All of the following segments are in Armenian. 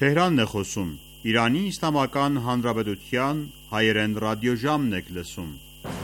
Թեհրանն է խոսում, Իրանի Իսլամական Հանրապետության հայերեն ռադիոժամն եք լսում։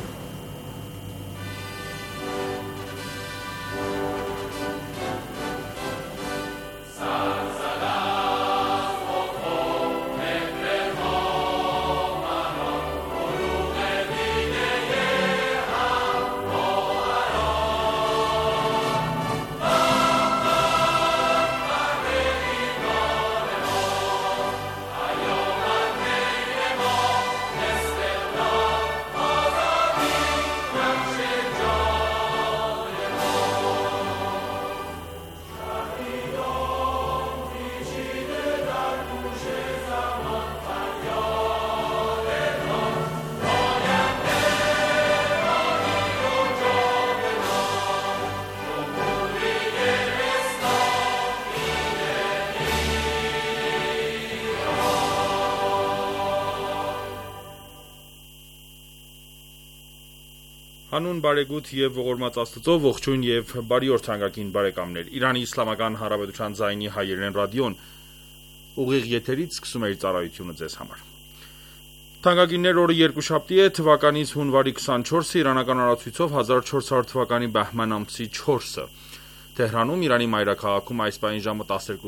Հանուն բարեգութ եւ ողորմած Աստծո, ողջույն եւ բարի օր թանկագին բարեկամներ։ Իրանի Իսլամական Հանրապետության ձայնի հայերեն ռադիոն ուղիղ եթերից սկսում է իր ծառայությունը ձեզ համար։ Թանկագիններ, օրը երկուշաբթի է, թվականից հունվարի 24-ը, իրանական օրացույցով 1400 թվականի բահման ամսի 4-ը։ Թեհրանում, Իրանի մայրաքաղաքում այս պահին ժամը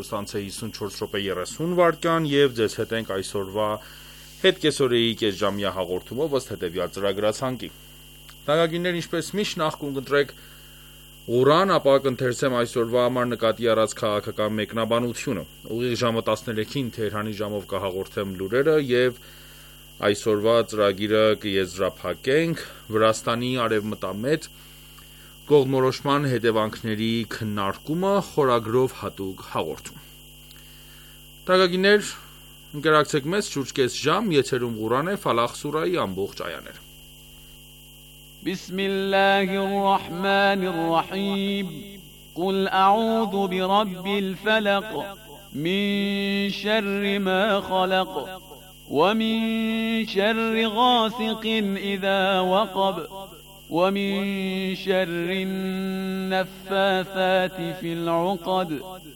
12:54:30 եւ ձեզ հետ ենք այսօրվա հետկեսօրեի կեսժամյա հաղորդումով ըստ հետեւյալ ծրագրացանկի։ Թանկագիններ, ինչպես միշտ նախ կընտրեք Ղուրան, ապա կընթերցեմ այսօրվա համար նկատի առած քաղաքական մեկնաբանությունը։ Ուղիղ ժամը 13-ին Թեհրանի ժամով կհաղորդեմ լուրերը եւ այսօրվա ծրագիրը կեզրափակենք Վրաստանի արևմտամետ կողմնորոշման հետևանքների քննարկումը խորագրով հատուկ հաղորդում։ Թանկագիններ, ընկերակցեք մեզ շուրջ կես ժամ, եթերում Ղուրան է, Ֆալախ սուրայի ամբողջ այաներ։ بسم الله الرحمن الرحيم قل أعوذ برب الفلق من شر ما خلق ومن شر غاسق إذا وقب ومن شر النفاثات في العقد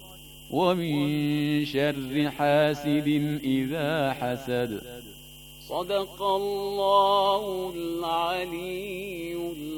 ومن شر حاسد إذا حسد صدق الله العلي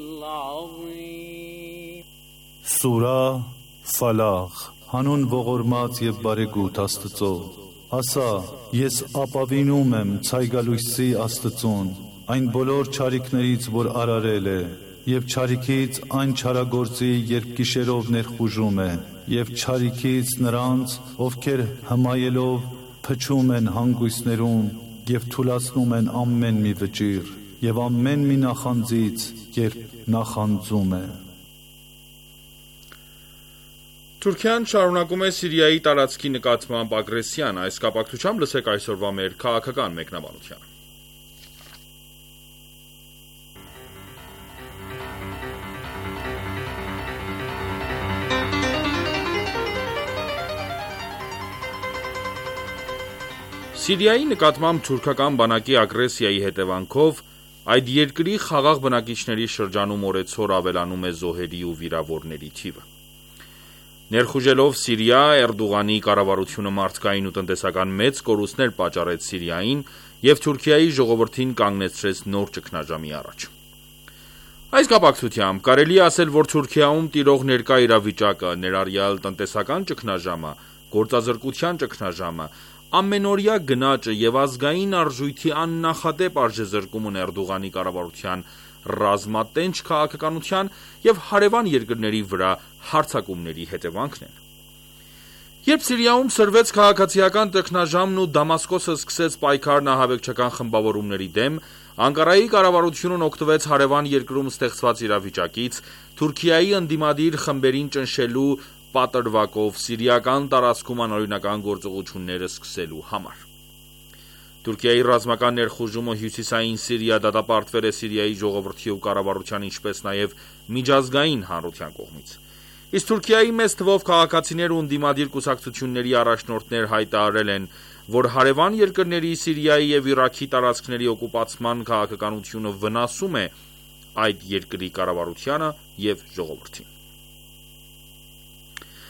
العظيم Սուրա Ֆալախ Հանուն ողորմած եւ բարեգութ Աստծո Ասա ես ապավինում եմ ցայգալույսի Աստծուն այն բոլոր չարիքներից որ արարել է եւ չարիքից այն չարագործի երբ գիշերով ներխուժում է եւ չարիքից նրանց ովքեր հմայելով փչում են հանգույցներում եւ թուլացնում են ամեն մի վճիռ եւ ամեն մի նախանձից երբ նախանձում է Թուրքիան շարունակում է Սիրիայի տարածքի նկատմամբ ագրեսիան, այս կապակցությամբ լսեք այսօրվա մեր քաղաքական մեկնաբանությունը։ Սիրիայի նկատմամբ թուրքական բանակի ագրեսիայի հետևանքով այդ երկրի խաղաղ բնակիչների շրջանում օրեցօր ավելանում է զոհերի ու վիրավորների թիվը։ Ներխուժելով Սիրիա, Էրդողանի կառավարությունը մարդկային ու տնտեսական մեծ կորուստներ պատճառեց Սիրիային եւ Թուրքիայի ժողովրդին կանգնեցրեց նոր ճգնաժամի առաջ։ Այս կապակցությամբ կարելի է ասել, որ Թուրքիայում տիրող ներկա իրավիճակը, ներառյալ տնտեսական ճգնաժամը, գործազրկության ճգնաժամը, ամենօրյա գնաճը եւ ազգային արժույթի աննախադեպ արժեզրկումն Էրդողանի կառավարության ռազմատենչ քաղաքականության եւ հարևան երկրների վրա հարձակումների հետևանքն են։ Երբ Սիրիայում սրվեց քաղաքացիական ճգնաժամն ու Դամասկոսը սկսեց պայքարն ահաբեկչական խմբավորումների դեմ, Անկարայի կառավարությունն օգտվեց հարևան երկրում ստեղծված իրավիճակից Թուրքիայի ընդդիմադիր խմբերին ճնշելու պատրվակով սիրիական տարածքում անօրինական գործողությունները սկսելու համար։ Թուրքիայի ռազմական ներխուժումը հյուսիսային Սիրիա դատապարտվել է Սիրիայի ժողովրդի ու կառավարության, ինչպես նաև միջազգային հանրության կողմից։ Իսկ Թուրքիայի մեծ թվով քաղաքացիներ ու ընդդիմադիր կուսակցությունների առաջնորդներ հայտարարել են, որ հարևան երկրների Սիրիայի եւ Իրաքի տարածքների օկուպացման քաղաքականությունը վնասում է այդ երկրի կառավարությանը եւ ժողովրդին։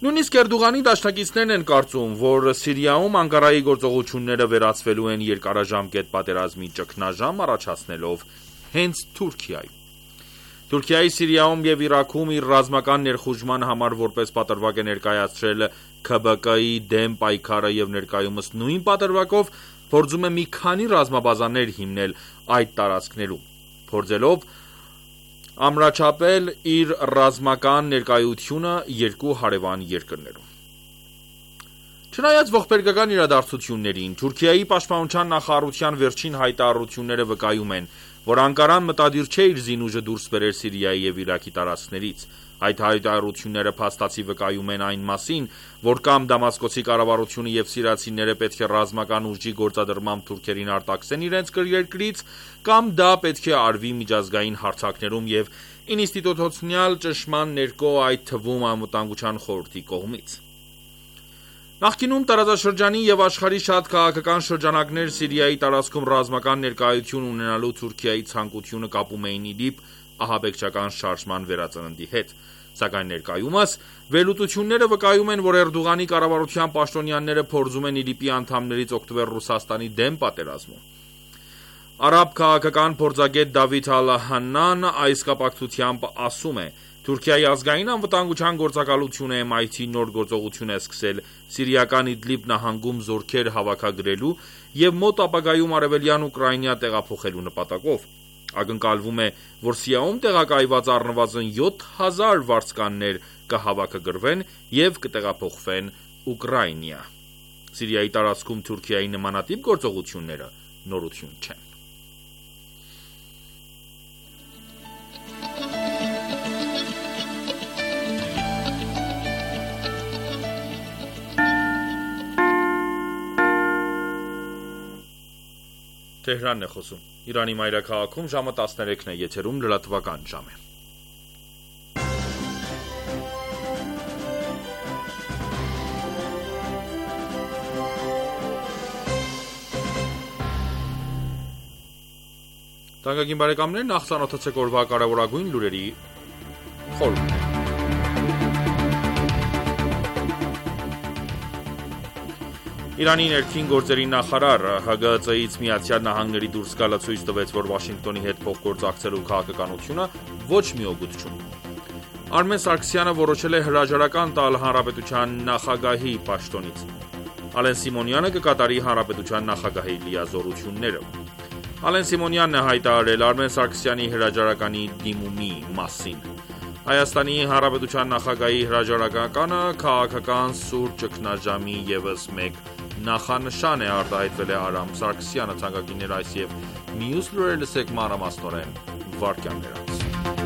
Նույնիսկ Էրդողանի դաշնակիցներն են կարծում, որ Սիրիայում Անկարայի գործողությունները վերածվելու են երկարաժամկետ պատերազմի ճգնաժամ առաջացնելով հենց Թուրքիայում։ Թուրքիայի Սիրիայում եւ Իրաքում իր ռազմական ներխուժման համար որպես պատրվակ է ներկայացրել ՔԲԿ-ի դեմ պայքարը եւ ներկայումս նույն պատրվակով փորձում է մի քանի ռազմաբազաներ հիմնել այդ տարածքներում, փորձելով ամրաչափել իր ռազմական ներկայությունը երկու հարևան երկրներում։ Չնայած ողբերգական իրադարձություններին, Թուրքիայի պաշտպանության նախարարության վերջին հայտարարությունները վկայում են, որ Անկարան մտադիր չէ իր զինուժը դուրս բերել Սիրիայի եւ Իրաքի տարածքներից։ Այդ հայտարարությունները փաստացի վկայում են այն մասին, որ կամ Դամասկոսի կառավարությունը եւ սիրիացիները պետք է ռազմական ուժի գործադրմամբ թուրքերին արտաքսեն իրենց երկրից, կամ դա պետք է արվի միջազգային հարթակներում եւ ինստիտուցիոնալ ճնշման ներքո, այդ թվում Անվտանգության խորհրդի կողմից։ Նախկինում տարածաշրջանի եւ աշխարհի շատ քաղաքական շրջանակներ Սիրիայի տարածքում ռազմական ներկայություն ունենալու Թուրքիայի ցանկությունը կապում էին իդիպ ահաբեկչական շարժման վերածննդի հետ, սակայն ներկայումս վերլուծությունները վկայում են, որ Էրդողանի կառավարության պաշտոնյաները փորձում են իդիպի անդամներից օգտվել Ռուսաստանի դեմ պատերազմում։ Արաբ քաղաքական փորձագետ Դավիթ Ալ-Հաննան այս կապակցությամբ ասում է. Թուրքիայի ազգային անվտանգության գործակալությունը MIT նոր գործողություն է սկսել Սիրիական Իդլիբ նահանգում զորքեր հավաքագրելու եւ մոտ ապագայում արևելյան Ուկրաինա տեղափոխելու նպատակով։ Ակնկալվում է, որ Սիրիայում տեղակայված առնվազն 7000 վարձկաններ կհավաքագրվեն եւ կտեղափոխվեն Ուկրաինա։ Սիրիայի տարածքում Թուրքիայի նմանատիպ գործողությունները նորություն չեն։ Թեհրանն է խոսում։ Իրանի մայրաքաղաքում ժամը 13-ն է, եթերում լրատվական ժամ է։ Թանկագին բարեկամներ, նախ ծանոթացեք օրվա կարևորագույն լուրերի խորհուրդը։ Իրանի ներքին գործերի նախարար ՀԳԾ-ից Միացյալ Նահանգների դուրս գալը ցույց տվեց, որ Վաշինգտոնի հետ փոխգործակցելու քաղաքականությունը ոչ մի օգուտ չունի։ Արմեն Սարգսյանը որոշել է հրաժարական տալ հանրապետության նախագահի պաշտոնից։ Ալեն Սիմոնյանը կկատարի հանրապետության նախագահի լիազորությունները։ Ալեն Սիմոնյանն է հայտարարել Արմեն Սարգսյանի հրաժարականի դիմումի մասին։ Հայաստանի Հանրապետության նախագահի հրաժարականը քաղաքական սուր ճգնաժամի ևս մեկ նախանշան է, արտահայտվել է Արամ Սարգսյանը, թանկագիններ այս եւ մյուս լուրերը լսեք մանրամասնորեն վարքյաններ անց։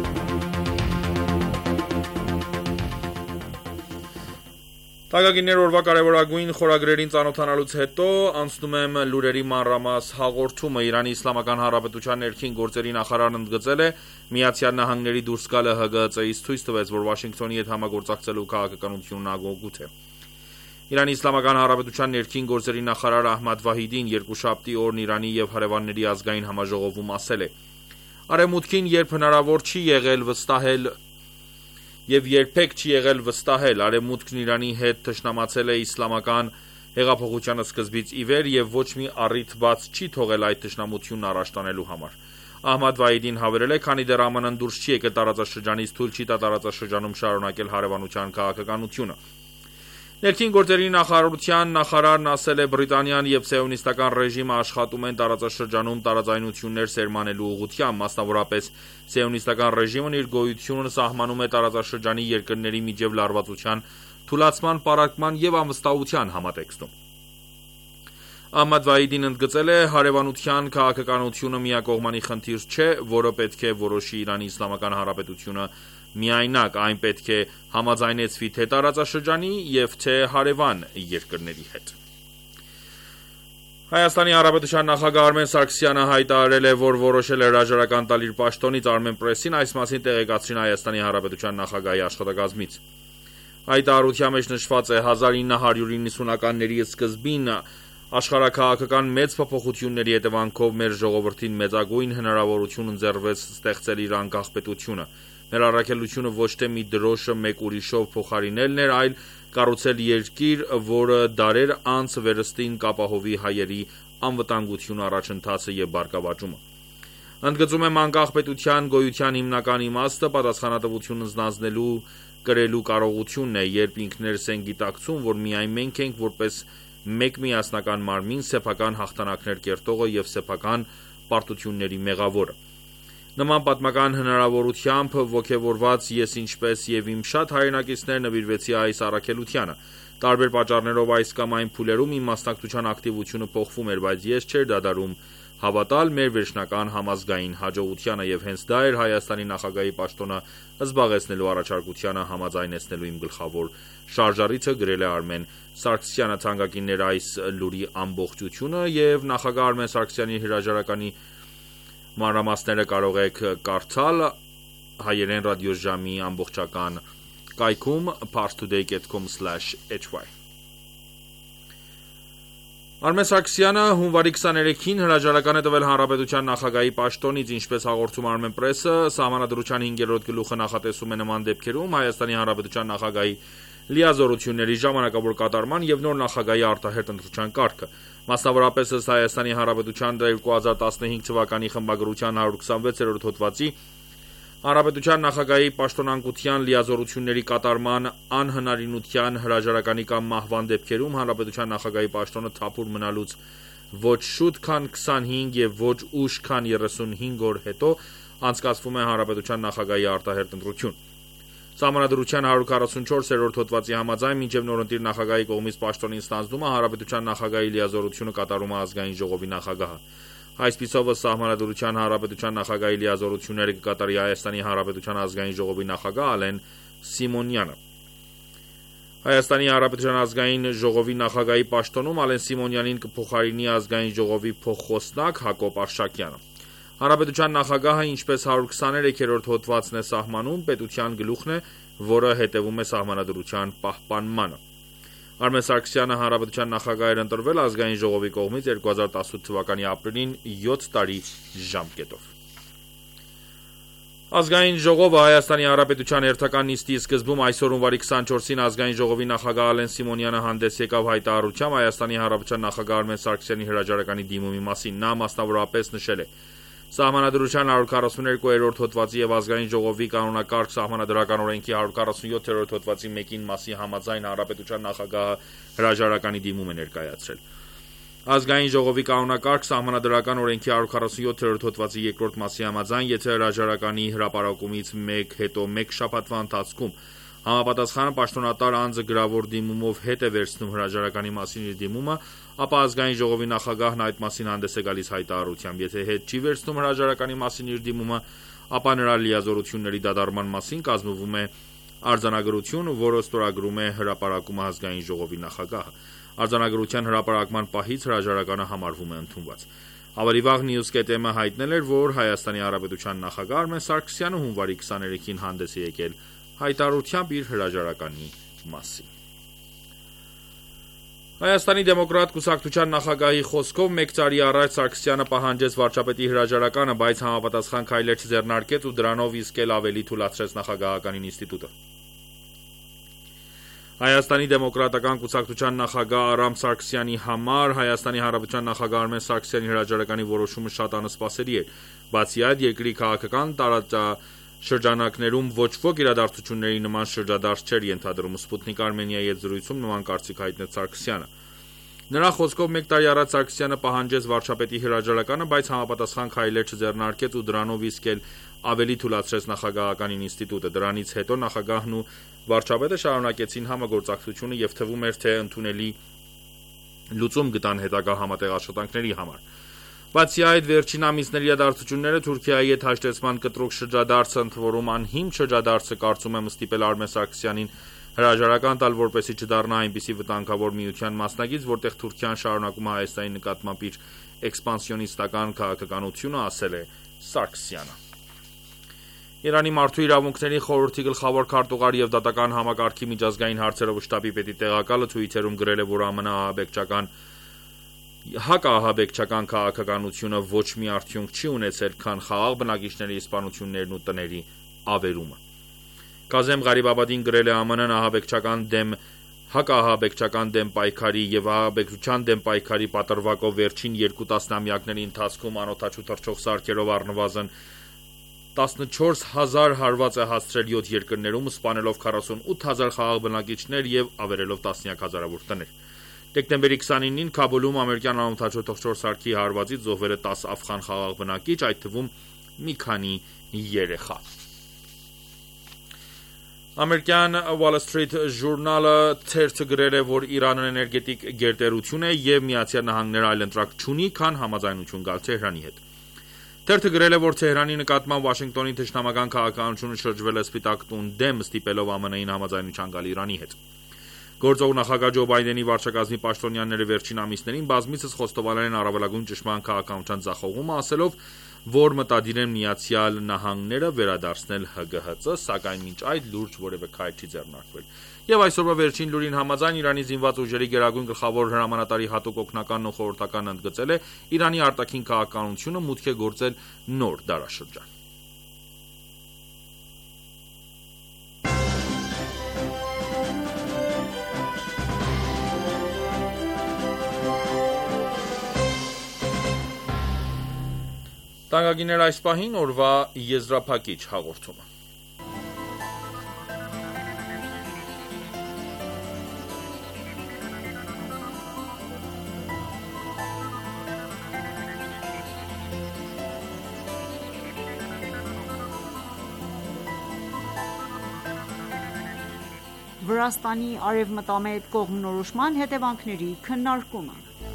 Թանկագիններ օրվա կարևորագույն խորագրերին ծանոթանալուց հետո անցնում եմ լուրերի մանրամաս հաղորդումը։ Իրանի Իսլամական Հանրապետության ներքին գործերի նախարարն ընդգծել է Միացյալ Նահանգների դուրս գալը ՀԳԾ-ից ցույց տվեց, որ Վաշինգտոնի հետ համագործակցելու քաղաքականությունն ագողգութ է։ Իրանի Իսլամական Հանրապետության ներքին գործերի նախարար Ահմադ Վահիդին երկուշաբթի օրն Իրանի եւ հարևանների ազգային համաժողովում ասել է. Արևմուտքին երբ հնարավոր չի եղել վստահել եւ երբեք չի եղել վստահել, Արևմուտքն Իրանի հետ թշնամացել է իսլամական հեղափոխության սկզբից ի վեր եւ ոչ մի առիթ բաց չի թողել այդ թշնամությունն առաջ տանելու համար։ Ահմադ Վահիդին հավելել է, քանի դեռ ԱՄՆ-ն դուրս չի եկել տարածաշրջանից, թույլ չի տա տարածաշրջանում շարունակել հարևանության քաղաքականությունը։ Ներքին գործերի նախարարության նախարարն ասել է, Բրիտանիան եւ սիոնիստական ռեժիմը աշխատում են տարածաշրջանում տարաձայնություններ սերմանելու ուղղությամբ, մասնավորապես սիոնիստական ռեժիմն իր գոյությունն սահմանում է տարածաշրջանի երկրների միջև լարվածության, թուլացման, պառակտման եւ անվստահության համատեքստում։ Ահմադ Վահիդին ընդգծել է, հարևանության քաղաքականությունը միակողմանի խնդիր չէ, որը պետք է որոշի Իրանի Իսլամական Հանրապետությունը միայնակ, այն պետք է համաձայնեցվի թե տարածաշրջանի եւ թե հարևան երկրների հետ։ Հայաստանի Հանրապետության նախագահ Արմեն Սարգսյանը հայտարարել է, որ որոշել է հրաժարական տալ իր պաշտոնից Armenpress-ին, այս մասին տեղեկացրին Հայաստանի Հանրապետության նախագահի աշխատակազմից։ Հայտարարության մեջ նշված է 1990-ականների սկզբին աշխարհաքաղաքական մեծ փոփոխությունների հետևանքով մեր ժողովրդին մեծագույն հնարավորություն ընձեռվեց ստեղծել իր անկախ պետությունը։ Մեր առաքելությունը ոչ թե մի դրոշը մեկ ուրիշով փոխարինելն էր, այլ կառուցել երկիր, որը դարեր անց վերստին կապահովի հայերի անվտանգությունը, առաջընթացը եւ բարգավաճումը։ Ընդգծում եմ անկախ պետության գոյության հիմնական իմաստը պատասխանատվություն զնազնելու կրելու կարողությունն է, երբ ինքներս են գիտակցում, որ միայն մենք ենք որպես մեկ միասնական մարմին սեփական հաղթանակներ կերտողը եւ սեփական պարտությունների մեղավորը։ Նման պատմական հնարավորությամբ ոգևորված ես ինչպես եւ իմ շատ հայրենակիցներ նվիրվեցի այս առաքելությանը։ Տարբեր պատճառներով այս կամ այն փուլերում իմ մասնակցության ակտիվությունը փոխվում էր, բայց ես չէր դադարում հավատալ մեր վերջնական համազգային հաջողությանը եւ հենց դա էր Հայաստանի նախագահի պաշտոնը զբաղեցնելու առաջարկությանը համաձայնեցնելու իմ գլխավոր շարժառիթը, գրել է Արմեն Սարգսյանը թանկագիններ այս լուրի ամբողջությունը եւ նախագահ Արմեն Սարգսյանի հրաժարականի մանրամասները կարող եք կարդալ հայերեն ռադիոժամի ամբողջական կայքում parstoday.com/hy Արմեն Սարգսյանը հունվարի 23-ին հրաժարական է տվել հանրապետության նախագահի պաշտոնից, ինչպես հաղորդում Armen Press-ը, Սահմանադրության 5-րդ գլուխը նախատեսում է նման դեպքերում Հայաստանի հանրապետության նախագահի լիազորությունների ժամանակավոր կատարման եւ նոր նախագահի արտահերթ ընտրության կարգը։ Մասնավորապես ըստ Հայաստանի հանրապետության 2015 թվականի խմբագրության 126-րդ հոդվածի Հանրապետության նախագահի պաշտոնանկության լիազորությունների կատարման անհնարինության հրաժարականի կամ մահվան դեպքերում հանրապետության նախագահի պաշտոնը թափուր մնալուց ոչ շուտ քան 25 եւ ոչ ուշ քան 35 օր հետո անցկացվում է հանրապետության նախագահի արտահերթ ընտրություն։ Սահմանադրության 144-րդ հոդվածի համաձայն մինչև նորընտիր նախագահի կողմից պաշտոնին ստանձնումը հանրապետության նախագահի լիազորությունը կատարում է ազգային ժողովի նախագահը։ Այսպիսով Սահմանադրության հանրապետության նախագահի լիազորությունները կկատարի Հայաստանի հանրապետության ազգային ժողովի նախագահ Ալեն Սիմոնյանը։ Հայաստանի հանրապետության ազգային ժողովի նախագահի պաշտոնում Ալեն Սիմոնյանին կփոխարինի ազգային ժողովի փոխխոսնակ Հակոբ Արշակյանը։ Հանրապետության նախագահը, ինչպես 123-րդ հոդվածն է սահմանում, պետության գլուխն է, որը հետևում է Սահմանադրության պահպանմանը։ Արմեն Սարգսյանը հանրապետության նախագահ էր ընտրվել ազգային ժողովի կողմից 2018 թվականի ապրիլին 7 տարի ժամկետով։ Ազգային ժողովը Հայաստանի հանրապետության հերթական նիստի սկզբում այսօր հունվարի 24-ին ազգային ժողովի նախագահ Ալեն Սիմոնյանը հանդես եկավ հայտարարությամբ Հայաստանի հանրապետության նախագահ Արմեն Սարգսյանի հրաժարականի դիմումի մասին։ Նա մասնավորապես նշել է. Սահմանադրության 142-րդ հոդվածի եւ ազգային ժողովի կանոնակարգ սահմանադրական օրենքի 147-րդ հոդվածի 1-ին մասի համաձայն հանրապետության նախագահը հրաժարականի դիմում է ներկայացրել։ Ազգային ժողովի կանոնակարգ սահմանադրական օրենքի 147-րդ հոդվածի 2-րդ մասի համաձայն, եթե հրաժարականի հրապարակումից հետո 1 շաբաթվա ընթացքում համապատասխան պաշտոնատար անձը գրավոր դիմումով հետ է վերցնում հրաժարականի մասին իր դիմումը, ապա ազգային ժողովի նախագահն այդ մասին հանդես է գալիս հայտարարությամբ։ Եթե հետ չի վերցնում հրաժարականի մասին իր դիմումը, ապա նրա լիազորությունների դադարման մասին կազմվում է արձանագրություն, որը ստորագրում է հրապարակումը ազգային ժողովի նախագահը։ Արձանագրության հրապարակման պահից հրաժարականը համարվում է ընդունված։ Ավելի վաղ News.am-ը հայտնել էր, որ Հայաստանի հանրապետության նախագահ Արմեն Սարգսյանը հունվարի 23-ին հանդես է եկել հայտարարությամբ իր հրաժարականի մասին։ Հայաստանի դեմոկրատ կուսակցության նախագահի խոսքով 1 տարի առաջ Սարգսյանը պահանջեց վարչապետի հրաժարականը, բայց համապատասխան քայլեր չձեռնարկեց ու դրանով իսկ էլ ավելի թուլացրեց նախագահական ինստիտուտը։ Հայաստանի դեմոկրատական կուսակցության նախագահ Արամ Սարգսյանի համար Հայաստանի հանրապետության նախագահ Արմեն Սարգսյանի հրաժարականի որոշումը շատ անսպասելի էր։ Բացի այդ, երկրի քաղաքական տարածաշրջանակներում ոչ ոք իրադարձությունների նման շրջադարձ չէր ենթադրում։ Սպուտնիկ Արմենիայի հետ զրույցում նման կարծիք հայտնեց Սարգսյանը։ Նրա խոսքով 1 տարի առաջ Սարգսյանը պահանջեց վարչապետի հրաժարականը, բայց համապատասխան քայլեր չձեռնարկեց ու դրանով իսկ էլ ավելի թուլացրեց նախագահական ինստիտուտը։ Դրանից հետո նախագահն ու վարչապետը շարունակեցին համագործակցությունը եւ թվում էր, թե ընդունելի լուծում գտան հետագա համատեղ աշխատանքների համար։ Բացի այդ, վերջին ամիսների իրադարձությունները Թուրքիայի հետ հաշտեցման կտրուկ շրջադարձը, ընդ որում անհիմն շրջադարձը, կարծում եմ ստիպել Արմեն Սարգսյանին հրաժարական տալ, որպեսզի չդառնա այնպիսի վտանգավոր միության մասնակից, որտեղ Թուրքիան շարունակում է Հայաստանի նկատմամբ իր էքսպանսիոնիստական քաղաքականությունը, ասել է Սարգսյանը։ Իրանի մարդու իրավունքների խորհրդի գլխավոր քարտուղար եւ դատական համակարգի միջազգային հարցերով շտաբի պետի տեղակալը Twitter-ում գրել է, որ հակահաբեկչական քաղաքականությունը ոչ մի արդյունք չի ունեցել, քան խաղաղ բնակիչների սպանություններն ու տների ավերումը։ Կազեմ Ղարիբաբադին գրել է ԱՄՆ-ն հակաահաբեկչական դեմ պայքարի և ահաբեկչության դեմ պայքարի պատրվակով վերջին 2 տասնամյակների ընթացքում անօդաչու թռչող սարքերով առնվազն 14,000 հարված է հասցրել 7 երկրներում, սպանելով 48,000 խաղաղ բնակիչներ և ավերելով տասնյակ հազարավոր տներ։ Դեկտեմբերի 29-ին Քաբուլում ամերիկյան անօդաչու թռչող սարքի հարվածից զոհվել է 10 աֆղան խաղաղ բնակիչ, այդ թվում մի քանի երեխա։ Ամերիկյան Wall Street Journal-ը թերթը գրել է, որ Իրանն էներգետիկ գերտերություն է և ԱՄՆ-ն այլընտրանք չունի, քան համաձայնություն գալ Թեհրանի հետ։ Թերթը գրել է, որ Թեհրանի նկատմամբ Վաշինգտոնի թշնամական քաղաքականությունը շրջվել է սպիտակ տուն դեմ, ստիպելով ԱՄՆ-ին համաձայնության գալ Իրանի հետ։ Գործող նախագահ Ջո Բայդենի վարչակազմի պաշտոնյաները վերջին ամիսներին բազմիցս խոստովանել են առավելագույն ճշմարան քաղաքականության ձախողումը, ասելով, որ մտադիր են ԱՄՆ-ը վերադարձնել ՀԳՀԾ, սակայն մինչ այդ լուրջ որևէ քայլ չի ձեռնարկվել։ Եվ այսօրվա վերջին լուրին համաձայն Իրանի զինված ուժերի գերագույն գլխավոր հրամանատարի հատուկ օգնականն ու խորհրդականն ընդգծել է Իրանի արտաքին քաղաքականությունը մուտք է գործել նոր դարաշրջան։ Տանկագիներ այս պահին օրվա եզրափակիչ հաղորդումը։ Վրաստանի արևմտամետ կողմնորոշման հետևանքների քննարկումը։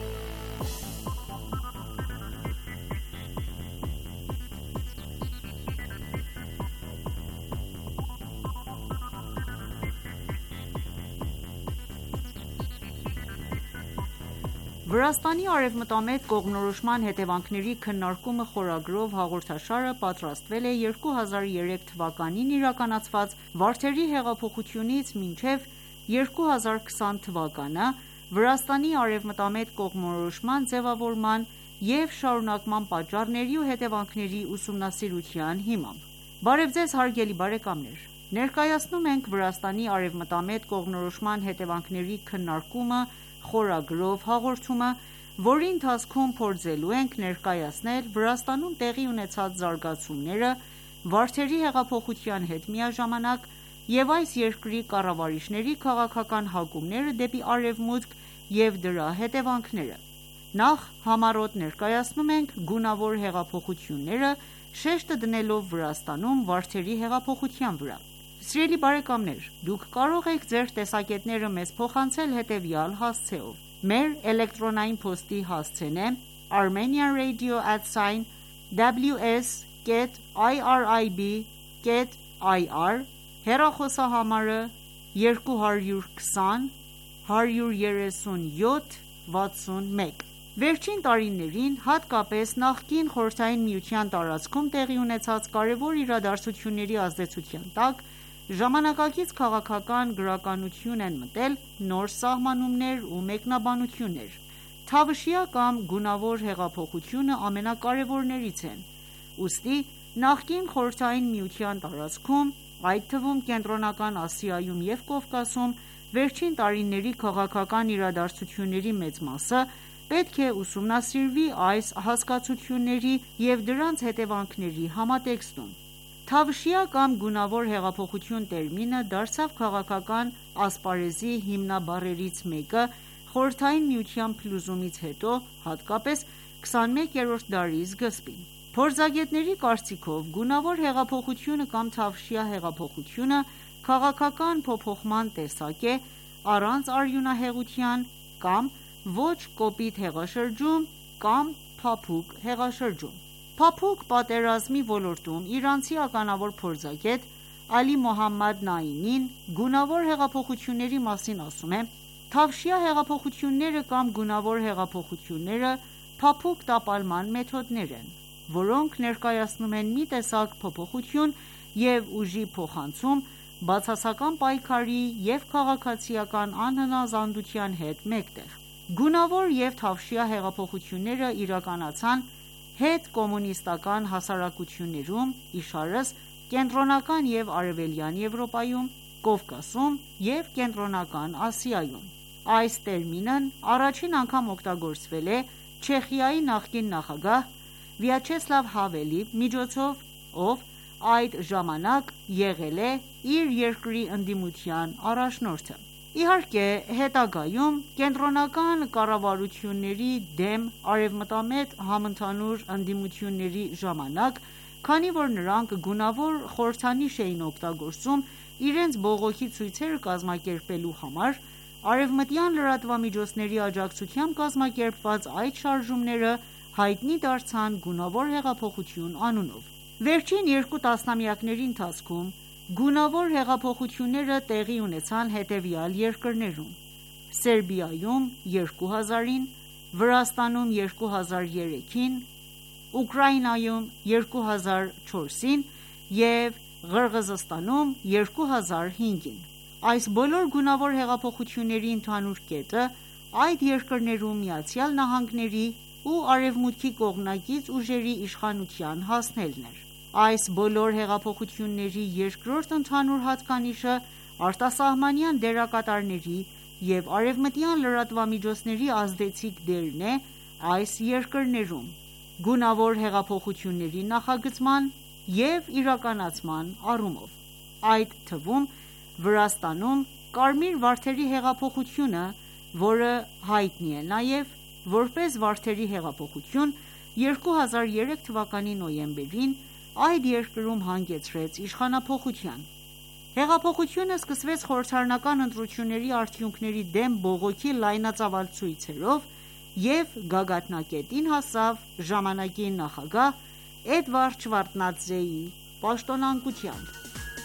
Վրաստանի արևմտամետ կողմնորոշման հետևանքների քննարկումը խորագրով հաղորդաշարը պատրաստվել է 2003 թվականին իրականացված Վարդերի հեղափոխությունից մինչև 2020 թվականը Վրաստանի արևմտամետ կողմնորոշման ձևավորման և շարունակման պատճառների ու հետևանքների ուսումնասիրության հիմամբ։ Բարև ձեզ հարգելի բարեկամներ։ Ներկայացնում ենք Վրաստանի արևմտամետ կողմնորոշման հետևանքների քննարկումը խորագրով հաղորդումը, որի ընթացքում փորձելու ենք ներկայացնել Վրաստանում տեղի ունեցած զարգացումները Վարդերի հեղափոխության հետ միաժամանակ և այս երկրի կառավարիչների քաղաքական հակումները դեպի արևմուտք և դրա հետևանքները։ Նախ համառոտ ներկայացնում ենք գունավոր հեղափոխությունները, շեշտը դնելով Վրաստանում Վարդերի հեղափոխության վրա։ Սիրելի բարեկամներ, դուք կարող եք ձեր տեսակետները մեզ փոխանցել հետևյալ հասցեով։ Մեր էլեկտրոնային փոստի հասցեն է armenianradio@ws.irib.ir, հեռախոսահամարը 220 137 61։ Վերջին տարիներին, հատկապես նախկին Խորհրդային Միության տարածքում տեղի ունեցած կարևոր իրադարձությունների ազդեցության տակ, ժամանակակից քաղաքական գրականություն են մտել նոր սահմանումներ ու մեկնաբանություններ։ Թավշյա կամ գունավոր հեղափոխությունը ամենակարևորներից են, ուստի նախկին Խորհրդային Միության տարածքում, այդ թվում Կենտրոնական Ասիայում և Կովկասում, վերջին տարիների քաղաքական իրադարձությունների մեծ մասը պետք է ուսումնասիրվի այս հասկացությունների և դրանց հետևանքների համատեքստում։ Թավշյա կամ գունավոր հեղափոխություն տերմինը դարձավ քաղաքական ասպարեզի հիմնաբառերից մեկը Խորհրդային Միության փլուզումից հետո, հատկապես 21-րդ դարի սկզբին։ Փորձագետների կարծիքով, գունավոր հեղափոխությունը կամ թավշյա հեղափոխությունը քաղաքական փոփոխման տեսակ է առանց արյունահեղության կամ ոչ կոպիտ հեղաշրջում կամ փափուկ հեղաշրջում։ Փափուկ պատերազմի ոլորտում իրանցի ականավոր փորձագետ Ալի Մոհամմադ Նայինին գունավոր հեղափոխությունների մասին ասում է. «Թավշյա հեղափոխությունները կամ գունավոր հեղափոխությունները փափուկ տապալման մեթոդներ են, որոնք ներկայացնում են մի տեսակ փոփոխություն և ուժի փոխանցում բացասական պայքարի և քաղաքացիական անհնազանդության հետ մեկտեղ։ Գունավոր և թավշյա հեղափոխությունները իրականացան հետկոմունիստական հասարակություններում, իշարս Կենտրոնական և Արևելյան Եվրոպայում, Կովկասում և Կենտրոնական Ասիայում։ Այս տերմինն առաջին անգամ օգտագործվել է Չեխիայի նախկին նախագահ Վյաչեսլավ Հավելի միջոցով, ով այդ ժամանակ եղել է իր երկրի ընդդիմության առաջնորդը։ Իհարկե, հետագայում կենտրոնական կառավարությունների դեմ արևմտամետ համընդհանուր ընդդիմությունների ժամանակ, քանի որ նրանք գունավոր խորհրդանիշ էին օգտագործում իրենց բողոքի ցույցերը կազմակերպելու համար, արևմտյան լրատվամիջոցների աջակցությամբ կազմակերպված այդ շարժումները հայտնի դարձան գունավոր հեղափոխություն անունով։ Վերջին երկու տասնամյակների ընթացքում գունավոր հեղափոխությունները տեղի ունեցան հետևյալ երկրներում՝ Սերբիայում 2000-ին, Վրաստանում 2003-ին, Ուկրաինայում 2004-ին և Ղրղզստանում 2005-ին։ Այս բոլոր գունավոր հեղափոխությունների ընդհանուր կետը այդ երկրներում ԱՄՆ-ի ու Արևմուտքի կողմնակից ուժերի իշխանության հասնելն էր։ Այս բոլոր հեղափոխությունների երկրորդ ընդհանուր հատկանիշը արտասահմանյան դերակատարների և արևմտյան լրատվամիջոցների ազդեցիկ դերն է այս երկրներում գունավոր հեղափոխությունների նախագծման և իրականացման առումով։ Այդ թվում Վրաստանում Կարմիր վարդերի հեղափոխությունը, որը հայտնի է նաև որպես Վարդերի հեղափոխություն, 2003 թվականի նոյեմբերին այդ երկրում հանգեցրեց իշխանափոխության։ Հեղափոխությունը սկսվեց խորհրդարանական ընտրությունների արդյունքների դեմ բողոքի լայնածավալ ցույցերով և գագաթնակետին հասավ ժամանակի նախագահ Էդվարդ Շևարդնադզեի պաշտոնանկությամբ։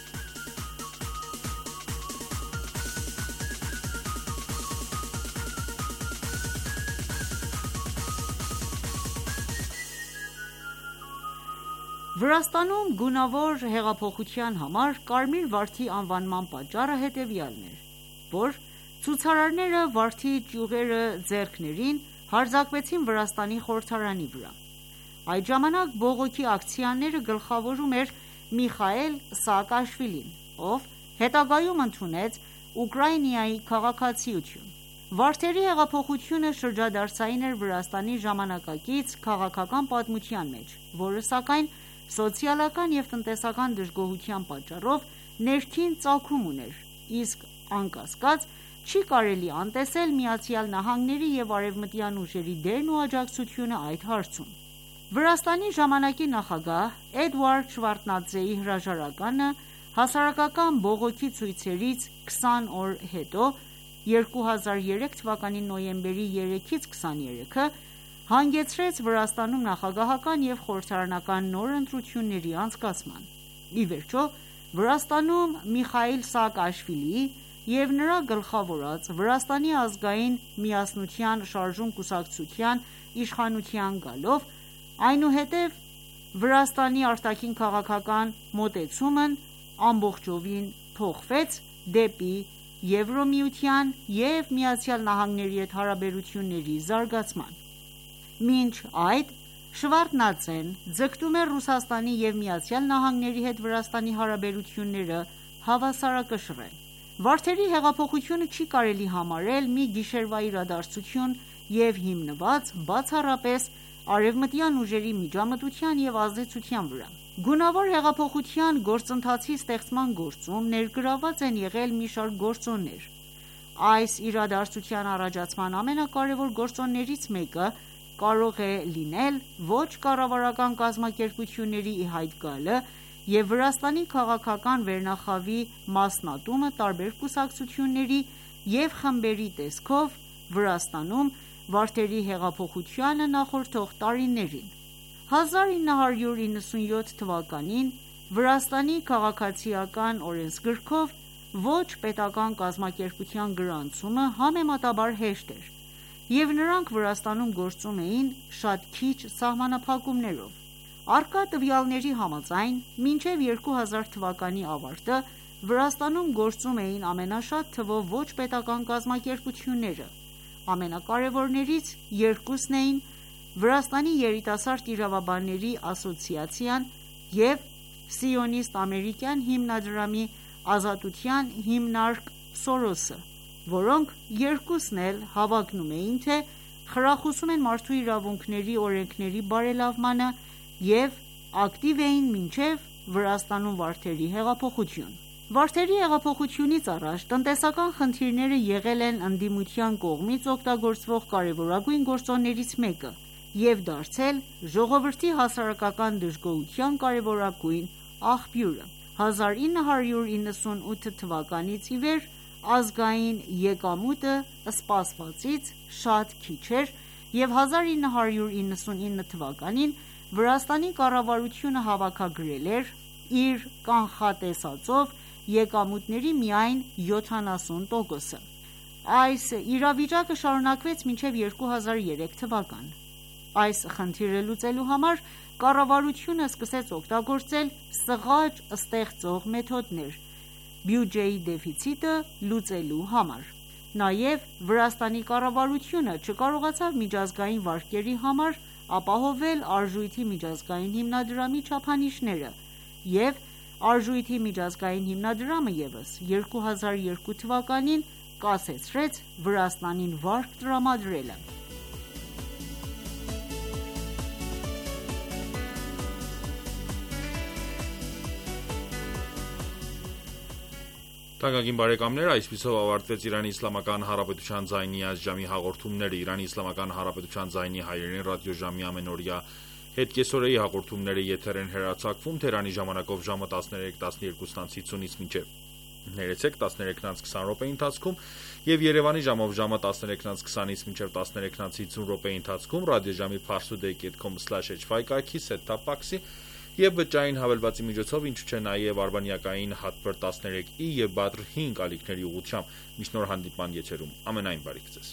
Վրաստանում գունավոր հեղափոխության համար Կարմիր վարդի անվանման պատճառը հետևյալն էր, որ ցուցարարները վարդի ճյուղերը ձեռքներին հարձակվեցին Վրաստանի խորհրդարանի վրա։ Այդ ժամանակ բողոքի ակցիաները գլխավորում էր Միխայիլ Սաակաշվիլին, ով հետագայում ընդունեց Ուկրաինայի քաղաքացիություն։ Վարդերի հեղափոխությունը շրջադարձային էր Վրաստանի ժամանակակից քաղաքական պատմության մեջ, որը սակայն սոցիալական և տնտեսական դժգոհության պատճառով ներքին ծագում ուներ, իսկ անկասկած չի կարելի անտեսել ԱՄՆ-ի և արևմտյան ուժերի դերն ու աջակցությունը այդ հարցում։ Վրաստանի ժամանակի նախագահ Էդվարդ Շևարդնադզեի հրաժարականը հասարակական բողոքի ցույցերից 20 օր հետո 2003 թվականի նոյեմբերի 3-ից 23-ը հանգեցրեց Վրաստանում նախագահական և խորհրդարանական նոր ընտրությունների անցկացման։ Ի վերջո, Վրաստանում Միխայիլ Սաակաշվիլիի և նրա գլխավորած Վրաստանի ազգային միասնության շարժում կուսակցության իշխանության գալով, այնուհետև Վրաստանի արտաքին քաղաքական մոտեցումն ամբողջովին փոխվեց դեպի Եվրամիության և ԱՄՆ-ի հետ հարաբերությունների զարգացման։ Մինչ այդ Շևարդնադզեն ձգտում էր Ռուսաստանի և ԱՄՆ-ի հետ Վրաստանի հարաբերությունները հավասարակշռել։ Վարդերի հեղափոխությունը չի կարելի համարել մի գիշերվա իրադարձություն և հիմնված բացառապես արևմտյան ուժերի միջամտության և ազդեցության վրա։ Գունավոր հեղափոխության գործընթացի ստեղծման գործում ներգրավված են եղել մի շարք գործոններ։ Այս իրադարձության առաջացման ամենակարևոր գործոններից մեկը կարող է լինել ոչ կառավարական կազմակերպությունների ի հայտ գալը և Վրաստանի քաղաքական վերնախավի մասնատումը տարբեր կուսակցությունների և խմբերի տեսքով Վրաստանում վարդերի հեղափոխությանը նախորդող տարիներին։ 1997 թվականին Վրաստանի քաղաքացիական օրենսգրքով ոչ պետական կազմակերպության գրանցումը համեմատաբար հեշտ էր, և նրանք Վրաստանում գործում էին շատ քիչ սահմանափակումներով։ Առկա տվյալների համաձայն, մինչև 2000 թվականի ավարտը Վրաստանում գործում էին ամենաշատ թվով ոչ պետական կազմակերպությունները։ Ամենակարևորներից երկուսն էին Վրաստանի երիտասարդ իրավաբանների ասոցիացիան և սիոնիստ ամերիկյան հիմնադրամի Ազատության հիմնարկ Սորոսը, որոնք երկուսն էլ հավակնում էին, թե խրախուսում են մարդու իրավունքների օրենքների բարելավմանը և ակտիվ էին մինչև Վրաստանում Վարդերի հեղափոխություն։ Վարդերի հեղափոխությունից առաջ տնտեսական խնդիրները եղել են ընդդիմության կողմից օգտագործվող կարևորագույն գործոններից մեկը և դարձել ժողովրդի հասարակական դժգոհության կարևորագույն աղբյուրը։ 1998 թվականից ի վեր ազգային եկամուտը սպասվածից շատ քիչ էր և 1999 թվականին Վրաստանի կառավարությունը հավաքագրել էր իր կանխատեսվող եկամուտների միայն 70%-ը։ Այս իրավիճակը շարունակվեց մինչև 2003 թվական։ Այս խնդիրը լուծելու համար կառավարությունը սկսեց օգտագործել սղաճ ստեղծող մեթոդներ բյուջեի դեֆիցիտը լուծելու համար։ Նաև Վրաստանի կառավարությունը չկարողացավ միջազգային վարկերի համար ապահովել Արժույթի միջազգային հիմնադրամի չափանիշները, և Արժույթի միջազգային հիմնադրամը ևս 2002 թվականին կասեցրեց Վրաստանին վարկ տրամադրելը։ Թանկագին բարեկամներ, այսպիսով ավարտվեց Իրանի Իսլամական Հանրապետության ձայնի ազգամի հաղորդումները։ Իրանի Իսլամական Հանրապետության ձայնի հայերեն ռադիոժամի ամենօրյա հետկեսօրեի հաղորդումները եթեր են հեռարձակվում Թեհրանի ժամանակով ժամը 13:12-ից մինչև 13:20 ընթացքում եւ Երևանի ժամով ժամը 13:20-ից մինչև 13:50 ընթացքում ռադիոժամի parstoday.com/hy կայքի set-top box-ի եւ բջջային հավելվածի միջոցով, ինչու չէ նաեւ արբանյակային հատբր 13i եւ Badr 5 ալիքների ուղղությամբ։ Մինչ նոր հանդիպման եթերում ամենայն բարիք ձեզ։